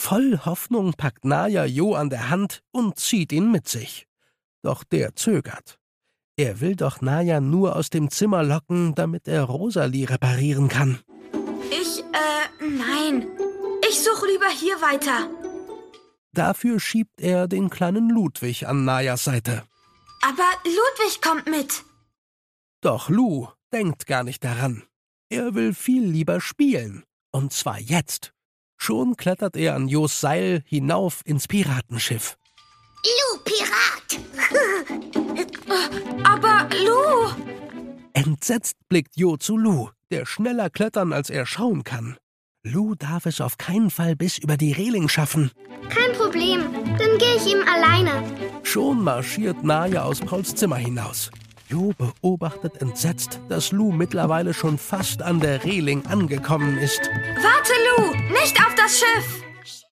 Voll Hoffnung packt Naja Jo an der Hand und zieht ihn mit sich. Doch der zögert. Er will doch Naja nur aus dem Zimmer locken, damit er Rosalie reparieren kann. Nein. Ich suche lieber hier weiter. Dafür schiebt er den kleinen Ludwig an Najas Seite. Aber Ludwig kommt mit. Doch Lu denkt gar nicht daran. Er will viel lieber spielen. Und zwar jetzt. Schon klettert er an Jos Seil hinauf ins Piratenschiff. Lu, Pirat! Aber Lu! Entsetzt blickt Jo zu Lu, der schneller klettern, als er schauen kann. Lu darf es auf keinen Fall bis über die Reling schaffen. Kein Problem, dann gehe ich ihm alleine. Schon marschiert Naja aus Pauls Zimmer hinaus. Jo beobachtet entsetzt, dass Lu mittlerweile schon fast an der Reling angekommen ist. Warte, Lu! Nicht auf das Schiff!